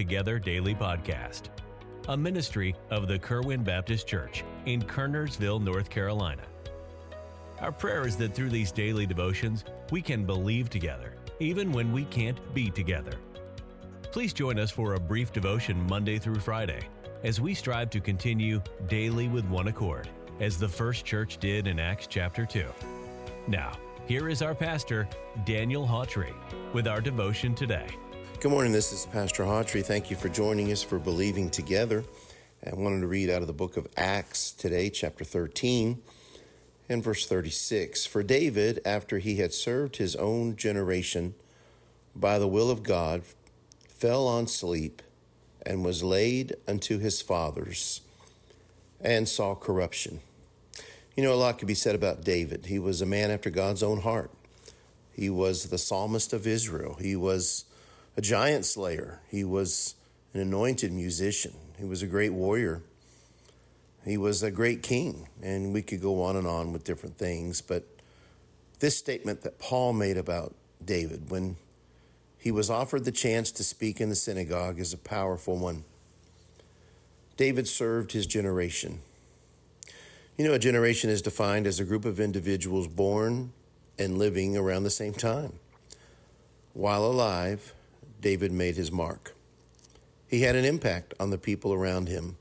Together Daily Podcast, a ministry of the Kerwin Baptist Church in Kernersville, North Carolina. Our prayer is that through these daily devotions, we can believe together, even when we can't be together. Please join us for a brief devotion Monday through Friday as we strive to continue daily with one accord, as the first church did in Acts chapter 2. Now, here is our pastor, Daniel Hawtrey, with our devotion today. Good morning, this is Pastor Hawtrey. Thank you for joining us for Believing Together. I wanted to read out of the book of Acts today, chapter 13 and verse 36. For David, after he had served his own generation by the will of God, fell on sleep and was laid unto his fathers and saw corruption. You know, a lot could be said about David. He was a man after God's own heart. He was the psalmist of Israel. He was a giant slayer. He was an anointed musician. He was a great warrior. He was a great king. And we could go on and on with different things. But this statement that Paul made about David when he was offered the chance to speak in the synagogue is a powerful one. David served his generation. You know, a generation is defined as a group of individuals born and living around the same time. While alive, David made his mark. He had an impact on the people around him.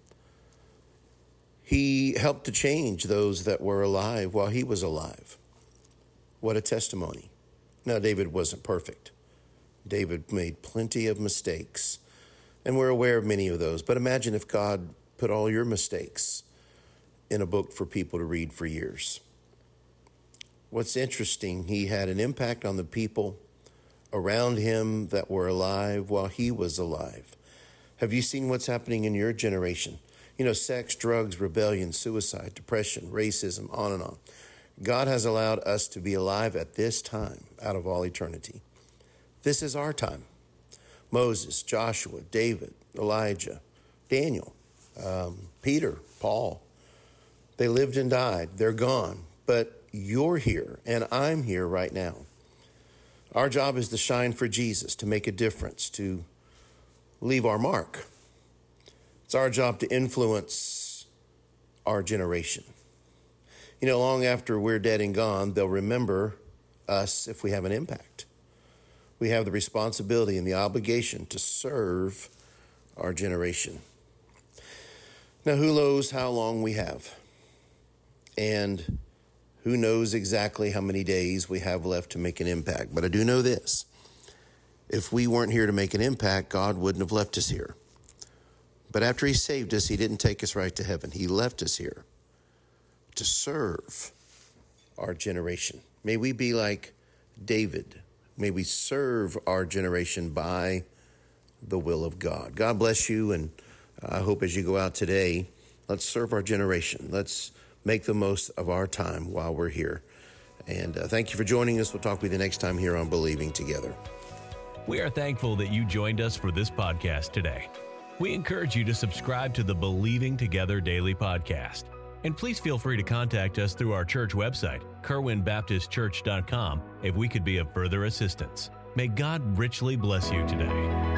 He helped to change those that were alive while he was alive. What a testimony. Now, David wasn't perfect. David made plenty of mistakes, and we're aware of many of those. But imagine if God put all your mistakes in a book for people to read for years. What's interesting, he had an impact on the people around him that were alive while he was alive. Have you seen what's happening in your generation? You know, sex, drugs, rebellion, suicide, depression, racism, on and on. God has allowed us to be alive at this time out of all eternity. This is our time. Moses, Joshua, David, Elijah, Daniel, Peter, Paul. They lived and died. They're gone. But you're here and I'm here right now. Our job is to shine for Jesus, to make a difference, to leave our mark. It's our job to influence our generation. You know, long after we're dead and gone, they'll remember us if we have an impact. We have the responsibility and the obligation to serve our generation. Now, who knows how long we have? And who knows exactly how many days we have left to make an impact? But I do know this. If we weren't here to make an impact, God wouldn't have left us here. But after he saved us, he didn't take us right to heaven. He left us here to serve our generation. May we be like David. May we serve our generation by the will of God. God bless you, and I hope as you go out today, let's serve our generation. Let's make the most of our time while we're here. And thank you for joining us. We'll talk with you next time here on Believing Together. We are thankful that you joined us for this podcast today. We encourage you to subscribe to the Believing Together Daily Podcast. And please feel free to contact us through our church website, kerwinbaptistchurch.com, if we could be of further assistance. May God richly bless you today.